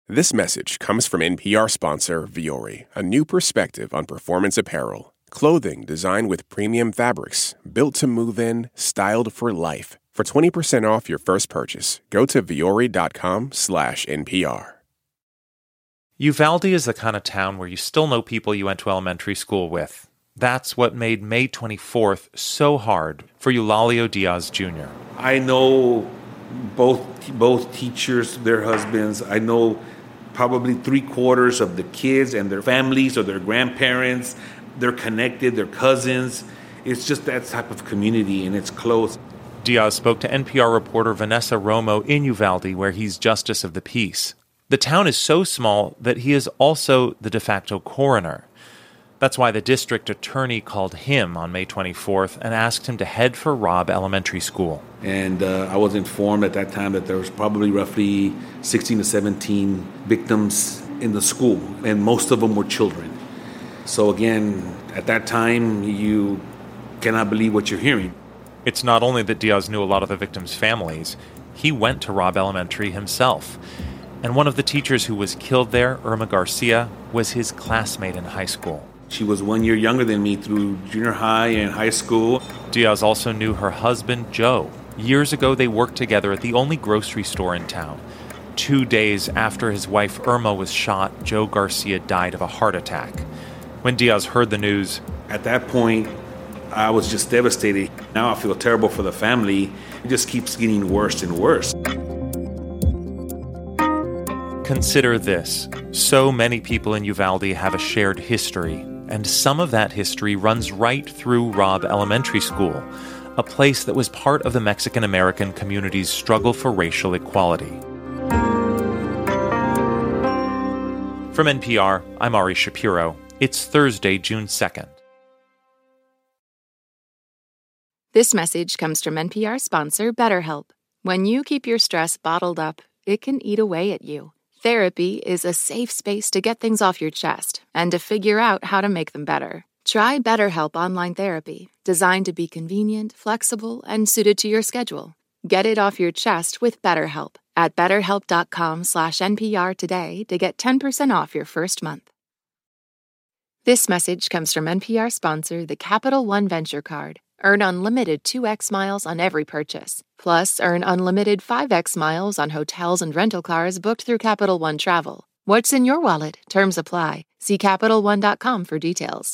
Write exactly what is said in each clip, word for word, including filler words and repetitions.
This message comes from N P R sponsor Vuori, a new perspective on performance apparel. Clothing designed with premium fabrics, built to move in, styled for life. For twenty percent off your first purchase, go to vuori.com slash NPR. Uvalde is the kind of town where you still know people you went to elementary school with. That's what made May twenty-fourth so hard for Eulalio Diaz Junior I know both both teachers, their husbands. I know probably three quarters of the kids and their families or their grandparents. They're connected, they're cousins. It's just that type of community, and it's close. Diaz spoke to N P R reporter Vanessa Romo in Uvalde, where he's justice of the peace. The town is so small that he is also the de facto coroner. That's why the district attorney called him on May twenty-fourth and asked him to head for Robb Elementary School. And uh, I was informed at that time that there was probably roughly sixteen to seventeen victims in the school, and most of them were children. So again, at that time, you cannot believe what you're hearing. It's not only that Diaz knew a lot of the victims' families. He went to Robb Elementary himself. And one of the teachers who was killed there, Irma Garcia, was his classmate in high school. She was one year younger than me through junior high and high school. Diaz also knew her husband, Joe. Years ago, they worked together at the only grocery store in town. Two days after his wife Irma was shot, Joe Garcia died of a heart attack. When Diaz heard the news, at that point, I was just devastated. Now I feel terrible for the family. It just keeps getting worse and worse. Consider this. So many people in Uvalde have a shared history, and some of that history runs right through Robb Elementary School, a place that was part of the Mexican-American community's struggle for racial equality. From N P R, I'm Ari Shapiro. It's Thursday, June second. This message comes from N P R sponsor BetterHelp. When you keep your stress bottled up, it can eat away at you. Therapy is a safe space to get things off your chest and to figure out how to make them better. Try BetterHelp Online Therapy, designed to be convenient, flexible, and suited to your schedule. Get it off your chest with BetterHelp at betterhelp.com slash NPR today to get ten percent off your first month. This message comes from N P R sponsor, the Capital One Venture Card. Earn unlimited two x miles on every purchase. Plus, earn unlimited five x miles on hotels and rental cars booked through Capital One Travel. What's in your wallet? Terms apply. See Capital One dot com for details.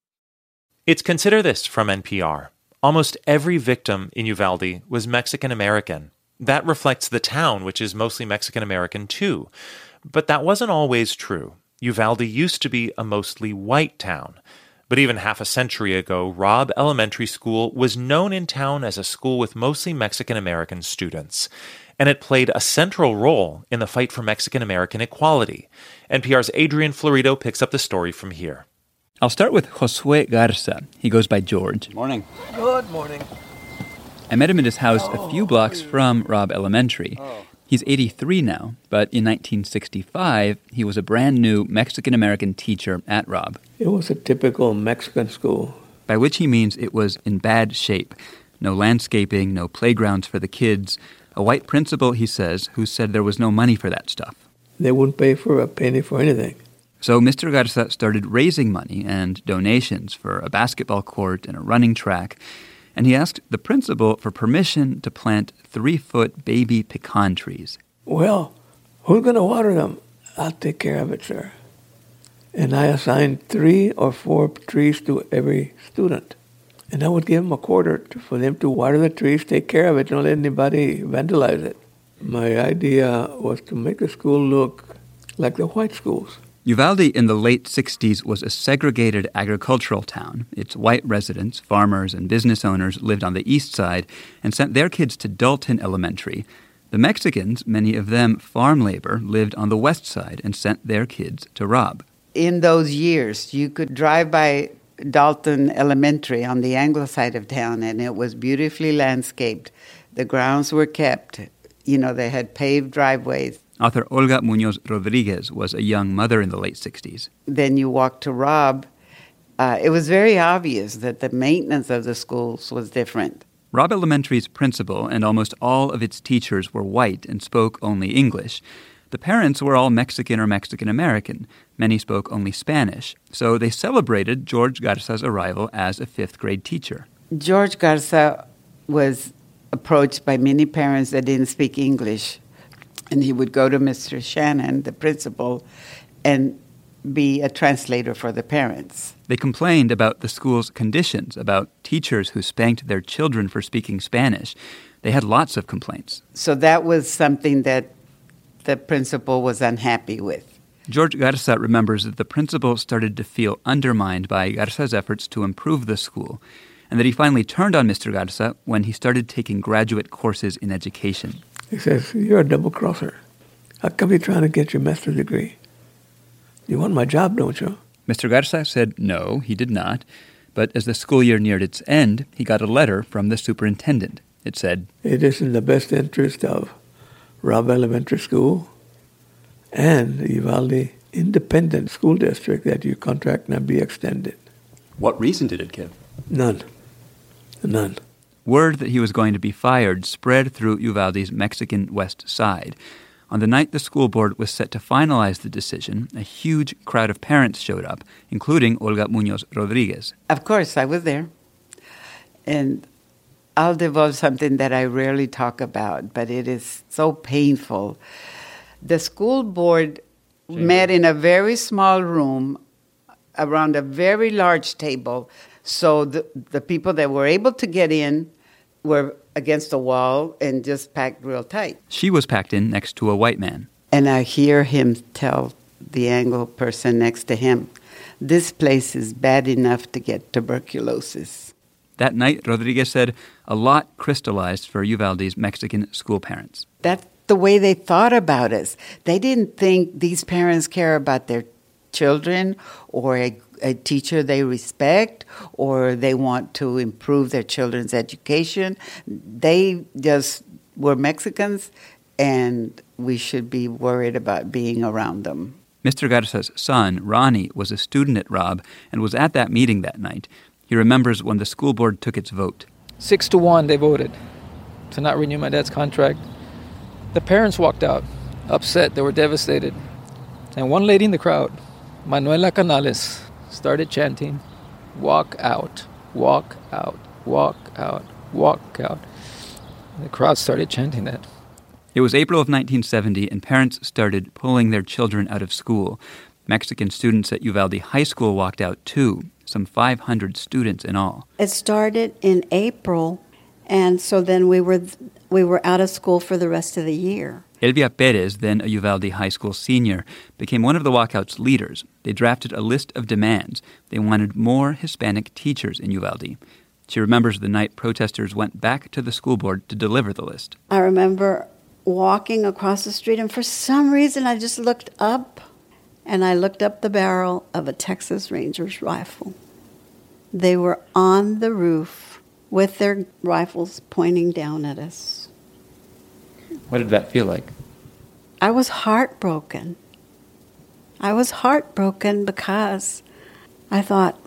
It's Consider This from N P R. Almost every victim in Uvalde was Mexican-American. That reflects the town, which is mostly Mexican-American too. But that wasn't always true. Uvalde used to be a mostly white town. But even half a century ago, Robb Elementary School was known in town as a school with mostly Mexican-American students. And it played a central role in the fight for Mexican-American equality. N P R's Adrian Florido picks up the story from here. I'll start with Josue Garza. He goes by George. Morning. Good morning. I met him at his house a few blocks from Robb Elementary. He's eighty-three now, but in nineteen sixty-five, he was a brand new Mexican-American teacher at Robb. It was a typical Mexican school. By which he means it was in bad shape. No landscaping, no playgrounds for the kids. A white principal, he says, who said there was no money for that stuff. They wouldn't pay for a penny for anything. So Mister Garza started raising money and donations for a basketball court and a running track. And he asked the principal for permission to plant three-foot baby pecan trees. Well, who's going to water them? I'll take care of it, sir. And I assigned three or four trees to every student. And I would give them a quarter to, for them to water the trees, take care of it, don't let anybody vandalize it. My idea was to make the school look like the white schools. Uvalde in the late sixties was a segregated agricultural town. Its white residents, farmers, and business owners lived on the east side and sent their kids to Dalton Elementary. The Mexicans, many of them farm labor, lived on the west side and sent their kids to Robb. In those years, you could drive by Dalton Elementary on the Anglo side of town, and it was beautifully landscaped. The grounds were kept. You know, they had paved driveways. Author Olga Munoz Rodriguez was a young mother in the late sixties. Then you walk to Robb. Uh, it was very obvious that the maintenance of the schools was different. Robb Elementary's principal and almost all of its teachers were white and spoke only English. The parents were all Mexican or Mexican-American. Many spoke only Spanish, so they celebrated George Garza's arrival as a fifth-grade teacher. George Garza was approached by many parents that didn't speak English, and he would go to Mister Shannon, the principal, and be a translator for the parents. They complained about the school's conditions, about teachers who spanked their children for speaking Spanish. They had lots of complaints. So that was something that the principal was unhappy with. George Garza remembers that the principal started to feel undermined by Garza's efforts to improve the school, and that he finally turned on Mister Garza when he started taking graduate courses in education. He says, "You're a double-crosser. How come you're trying to get your master's degree? You want my job, don't you?" Mister Garza said no, he did not. But as the school year neared its end, he got a letter from the superintendent. It said, "It is in the best interest of Robb Elementary School and the Uvalde Independent School District that your contract not be extended." What reason did it give? None. None. Word that he was going to be fired spread through Uvalde's Mexican West Side. On the night the school board was set to finalize the decision, a huge crowd of parents showed up, including Olga Munoz Rodriguez. Of course, I was there. And I'll divulge something that I rarely talk about, but it is so painful. The school board met in a very small room around a very large table. So the, the people that were able to get in were against the wall and just packed real tight. She was packed in next to a white man. And I hear him tell the Anglo person next to him, "This place is bad enough to get tuberculosis." That night, Rodriguez said, a lot crystallized for Uvalde's Mexican school parents. That's the way they thought about us. They didn't think these parents care about their children or a, a teacher they respect or they want to improve their children's education. They just were Mexicans, and we should be worried about being around them. Mister Garza's son, Ronnie, was a student at Robb and was at that meeting that night. He remembers when the school board took its vote. Six to one, they voted to not renew my dad's contract. The parents walked out, upset. They were devastated. And one lady in the crowd, Manuela Canales, started chanting, "Walk out, walk out, walk out, walk out." And the crowd started chanting that. It was April of nineteen seventy, and parents started pulling their children out of school. Mexican students at Uvalde High School walked out too, some five hundred students in all. It started in April, and so then we were we were out of school for the rest of the year. Elvia Perez, then a Uvalde High School senior, became one of the walkout's leaders. They drafted a list of demands. They wanted more Hispanic teachers in Uvalde. She remembers the night protesters went back to the school board to deliver the list. I remember walking across the street, and for some reason I just looked up, and I looked up the barrel of a Texas Ranger's rifle. They were on the roof with their rifles pointing down at us. What did that feel like? I was heartbroken. I was heartbroken because I thought,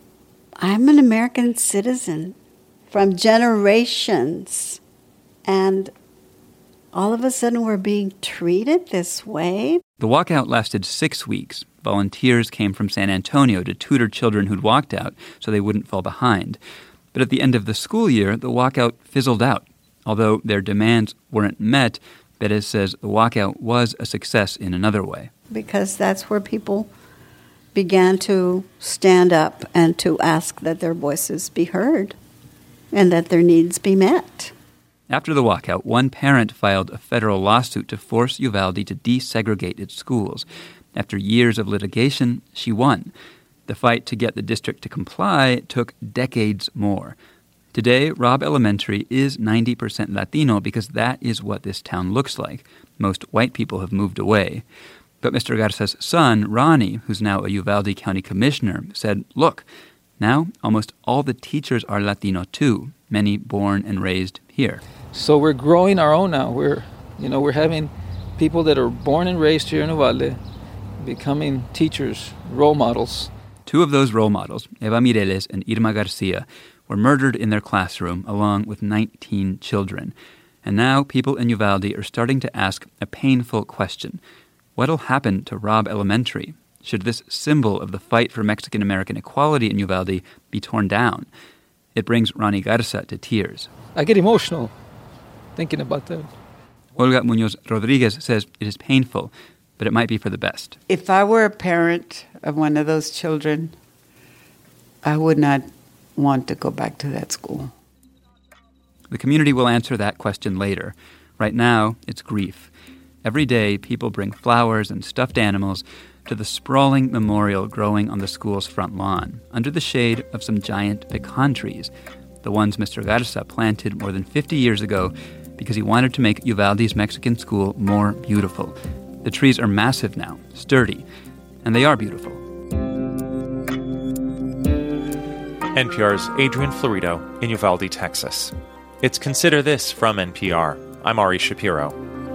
I'm an American citizen from generations, and all of a sudden we're being treated this way. The walkout lasted six weeks. Volunteers came from San Antonio to tutor children who'd walked out so they wouldn't fall behind. But at the end of the school year, the walkout fizzled out. Although their demands weren't met, Perez says the walkout was a success in another way. Because that's where people began to stand up and to ask that their voices be heard and that their needs be met. After the walkout, one parent filed a federal lawsuit to force Uvalde to desegregate its schools. After years of litigation, she won. The fight to get the district to comply took decades more. Today, Robb Elementary is ninety percent Latino because that is what this town looks like. Most white people have moved away. But Mister Garza's son, Ronnie, who's now a Uvalde County Commissioner, said, look, now almost all the teachers are Latino too, many born and raised here. So we're growing our own now. We're, you know, we're having people that are born and raised here in Uvalde becoming teachers, role models. Two of those role models, Eva Mireles and Irma Garcia, were murdered in their classroom along with nineteen children. And now people in Uvalde are starting to ask a painful question. What'll happen to Robb Elementary? Should this symbol of the fight for Mexican-American equality in Uvalde be torn down? It brings Ronnie Garza to tears. I get emotional thinking about that. Olga Munoz Rodriguez says it is painful, but it might be for the best. If I were a parent of one of those children, I would not want to go back to that school. The community will answer that question later. Right now, it's grief. Every day, people bring flowers and stuffed animals to the sprawling memorial growing on the school's front lawn, under the shade of some giant pecan trees, the ones Mister Garza planted more than fifty years ago because he wanted to make Uvalde's Mexican school more beautiful. The trees are massive now, sturdy, and they are beautiful. N P R's Adrian Florido in Uvalde, Texas. It's Consider This from N P R. I'm Ari Shapiro.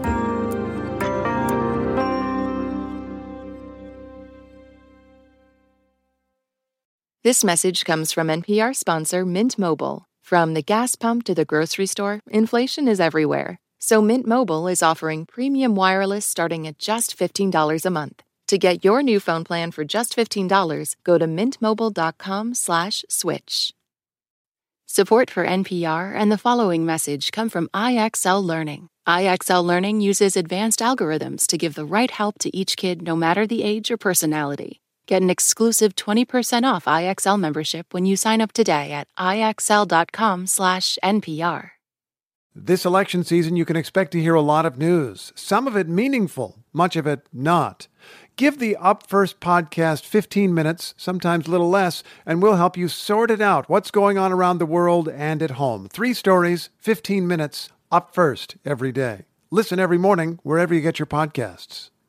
This message comes from N P R sponsor Mint Mobile. From the gas pump to the grocery store, inflation is everywhere. So Mint Mobile is offering premium wireless starting at just fifteen dollars a month. To get your new phone plan for just fifteen dollars, go to mintmobile.com slash switch. Support for N P R and the following message come from I X L Learning. I X L Learning uses advanced algorithms to give the right help to each kid no matter the age or personality. Get an exclusive twenty percent off I X L membership when you sign up today at ixl.com slash NPR. This election season, you can expect to hear a lot of news, some of it meaningful, much of it not. Give the Up First podcast fifteen minutes, sometimes a little less, and we'll help you sort it out, what's going on around the world and at home. Three stories, fifteen minutes, Up First every day. Listen every morning wherever you get your podcasts.